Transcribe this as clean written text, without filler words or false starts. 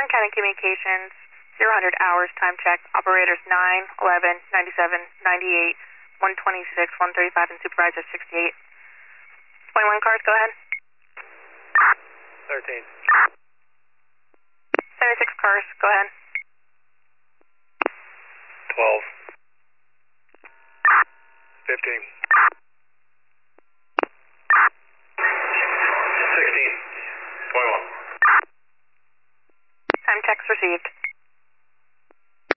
Orange County Communications, 0 hours, time check. Operators 9, 11, 97, 98, 126, 135, and supervisor 68. 21 cars, go ahead. 13. 76 cars, go ahead. 12. 15.